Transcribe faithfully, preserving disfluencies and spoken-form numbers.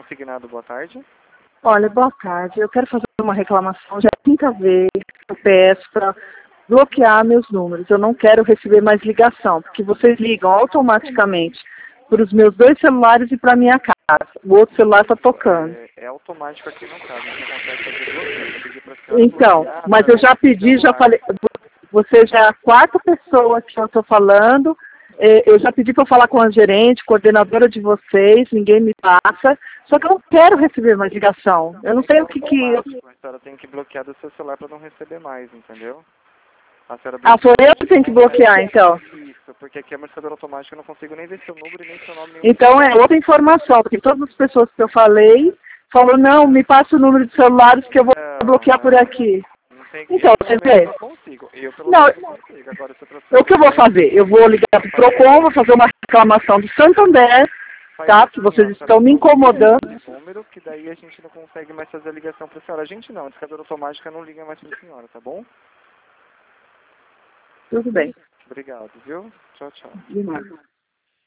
consignado, boa tarde. Olha, boa tarde. Eu quero fazer uma reclamação. Já é a quinta vez que eu peço para bloquear meus números. Eu não quero receber mais ligação, porque vocês ligam automaticamente para os meus dois celulares e para minha casa. O outro celular está tocando. É, é automático aqui no caso, a gente não consegue fazer bloqueio. Eu pedi pra senhora Então, bloquear mas eu já através do pedi, já celular. falei. Você já é a quarta pessoa que eu estou falando. Eh, Eu já pedi para falar com a gerente, coordenadora de vocês, ninguém me passa. Só que eu não quero receber mais ligação. Eu não É que sei é o que que... automático, a senhora tem que bloquear do seu celular para não receber mais, entendeu? A senhora Ah, sou bloqueia, eu que tenho que bloquear, então. isso, porque aqui é marcador automático, eu não consigo nem ver seu número e nem seu nome. Nem Então é outra informação, porque todas as pessoas que eu falei falaram, não, me passa o número de celulares que eu vou não, bloquear por não, aqui. não tem, Então, eu você pelo menos vê? não consigo. Eu pelo Não, menos não consigo. Agora se outra o pessoa que eu vou consegue, fazer? Eu vou ligar para o Procon, vou fazer uma reclamação do Santander, faz tá? Que assim, vocês ó, a senhora estão me incomodando. bloqueia esse número, que daí a gente não consegue mais fazer a ligação pra senhora. A gente não, a discadora automática não liga mais pra senhora, tá bom? Tudo bem. Obrigado, viu? Tchau, tchau. De nada.